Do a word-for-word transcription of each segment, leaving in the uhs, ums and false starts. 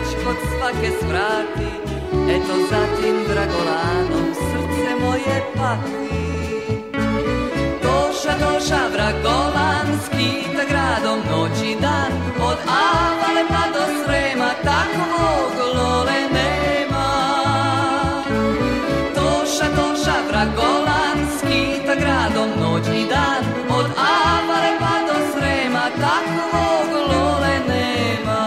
već kod svake svrati, eto zatim Dragolanom srce moje pati. Toša, Toša, Vragolan skita gradom noć i dan, od Avale pa do Srema takvog lole nema. Toša, Toša, Vragolan skita gradom noć i dan, od Avale pa do Srema takvog lole nema.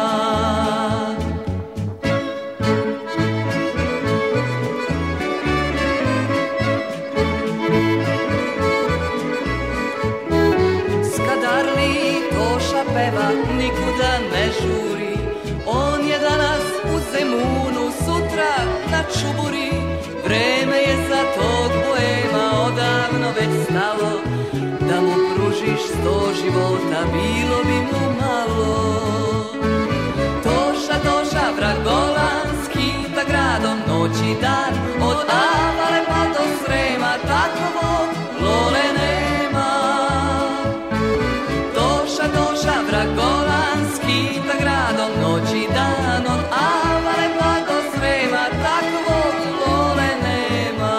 Skadarli Toša peva, nikuda ne žuri, on je danas u Zemunu, sutra na Čuburi. Vreme je za tog boema odavno već stalo, da mu pružiš sto života, bilo bi mu malo. Toša, Toša, Vragolan skita gradom noć i dan, od Avale pa do Srema takvog lole nema. Toša, Toša, Vragolan skita gradom noć i dan, od Avale pa do Srema takvog lole nema.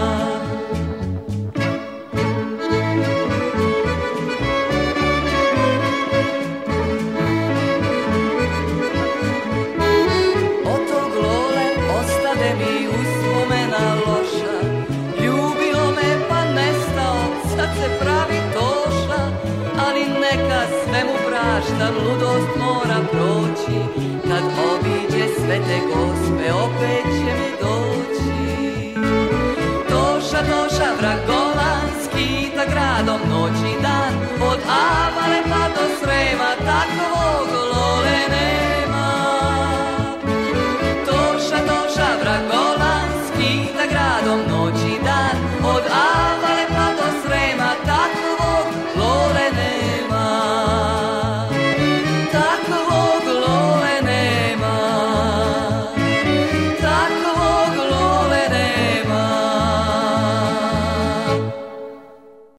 Od tog lole ostade mi uspomena loša, ljubio me pa nestao, sad se pravi Toša. Ali neka sve mu praštam, ludost mora proći, kad obiđe Svete Gospe opet će mi doći. Toša, Toša, Vragolan skita gradom noć i dan, od Avale pa do